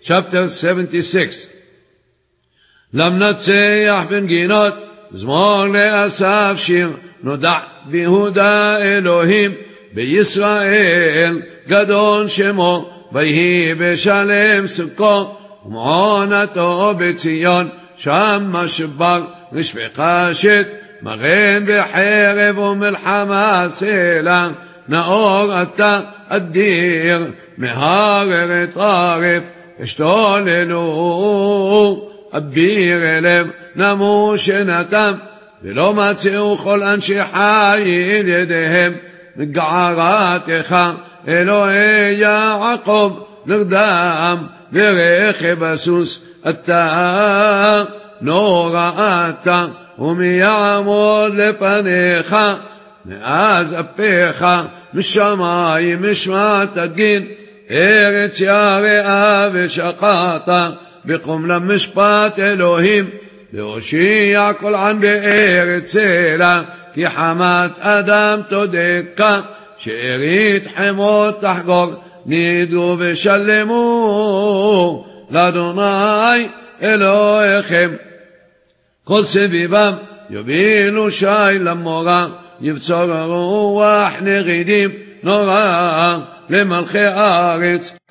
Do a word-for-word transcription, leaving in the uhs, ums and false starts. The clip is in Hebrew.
chapter seventy-six. למנצח בנגינות, זמור לאסף שיר, נודע ביהודה אלוהים, בישראל גדול שמו, ויהי בשלם סוכו, ומעונתו בציון, שם משבר ושפחשת, מגן בחרב ומלחמה סלע, נאור אתה אדיר, מהררת ערף, השתוללו, אביר אליו נמו שנתם, ולא מצאו כל אנשי חיל ידיהם, מגערתך אלוהי יעקב נרדם, ורכב הסוס אתה נוראת, ומי יעמוד לפניך, מאז אפיך משמיים משמע תגיד, ארץ יראה ושקעת, בקום למשפט אלוהים, להושיע כל עם בארץ סלע, כי חמת אדם תודקה, שארית חמות תחגוג, נידו ושלמו, לאדוני אלוהיכם. כל סביבם יובילו שי למורה, יבצור רוח נגידים נורא, למלכי הארץ,